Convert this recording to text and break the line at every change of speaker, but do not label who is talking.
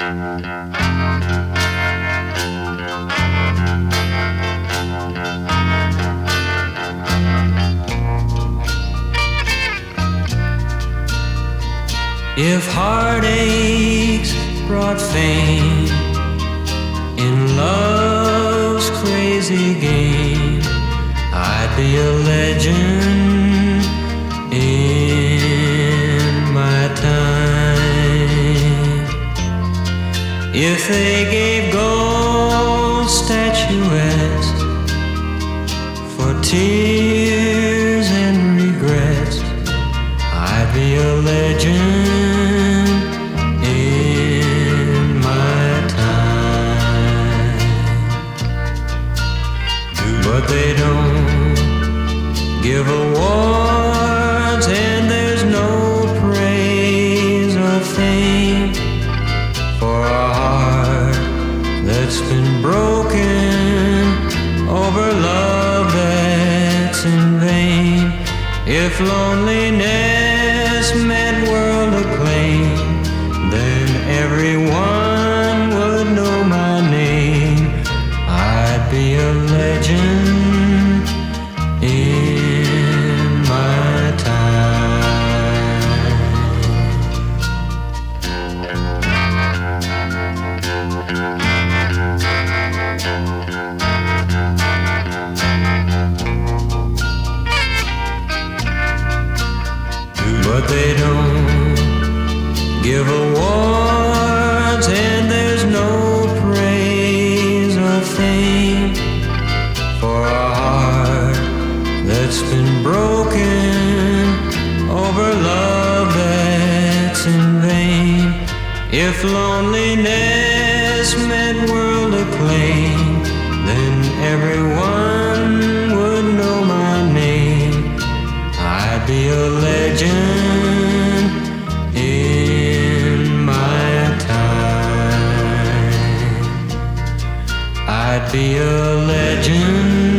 If heartaches brought fame in love's crazy game, I'd be a legend in my time. If they gave gold statuettes for tears and regrets, I'd be a legend in my time. But they don't give awards, and there's no praise or fame for a heart that's been broken over love that's in vain. If loneliness meant world acclaim, then everyone would know my name. I'd be a legend in my time. But they don't give awards, and there's no praise or fame for a heart that's been broken over love that's in vain. If loneliness meant world acclaim, then everyone would know my name. I'd be a legend in my time. I'd be a legend